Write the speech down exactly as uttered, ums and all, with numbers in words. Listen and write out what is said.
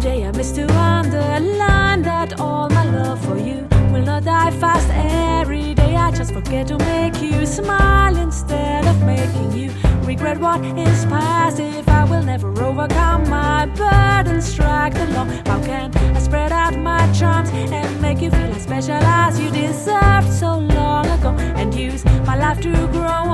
day I miss to underline that all my love for you will not die fast. Every day I just forget to make you smile instead of making you regret what is past. If I will never overcome my burden, strike the law, how can I spread out my charms and make you feel as special as you deserved so long ago, and use my life to grow